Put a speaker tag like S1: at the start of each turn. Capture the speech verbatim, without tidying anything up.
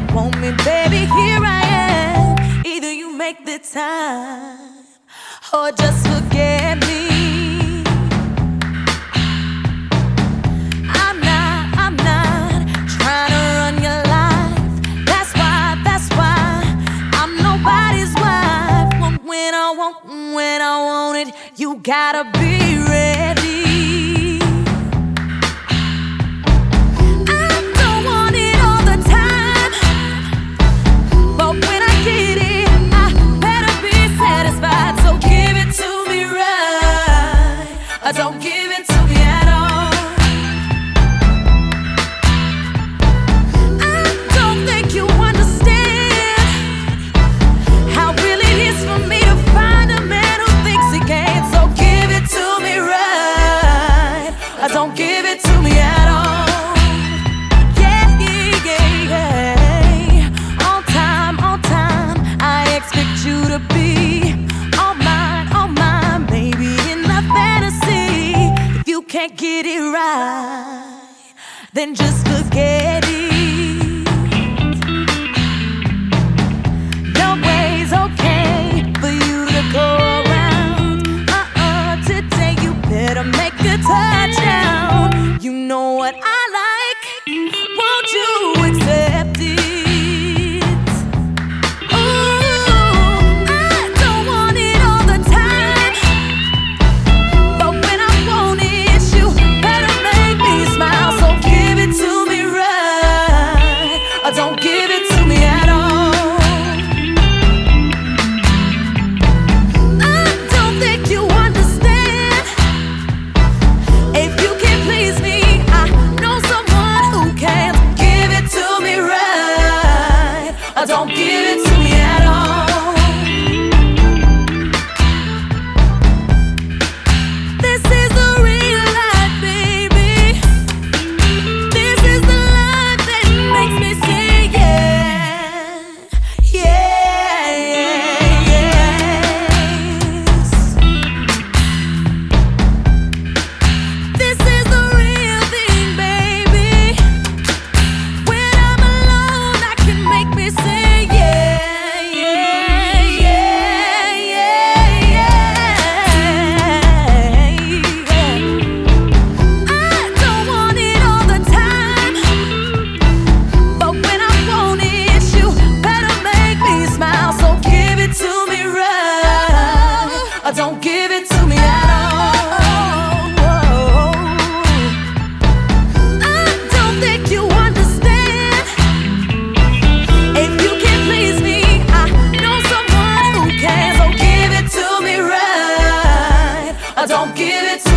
S1: want me, baby, here I am. Either you make the time or just forget me. I'm not, I'm not trying to run your life. That's why, that's why I'm nobody's wife. When I want, when I want it, you gotta be ready. Don't give it to me at all. I don't think you understand how real it is for me to find a man who thinks he can. So give it to me right. Don't give it to me at all. Yeah, yeah, yeah. On time, on time. I expect you to be all mine, all mine, baby. In the fantasy. Can't get it right, then just forget it. No way's okay for you to go around. Uh-uh, today you better make a touchdown. You know what I like, won't you accept it? Don't give it to me at all. I don't think you understand. If you can't please me, I know someone who can. Give it to me right. Don't give it to me at all. This is the real life, baby. This is the life that makes me sing. Don't give it to me at all. I don't think you understand. If you can't please me, I know someone who can. So give it to me right. Don't give it to me.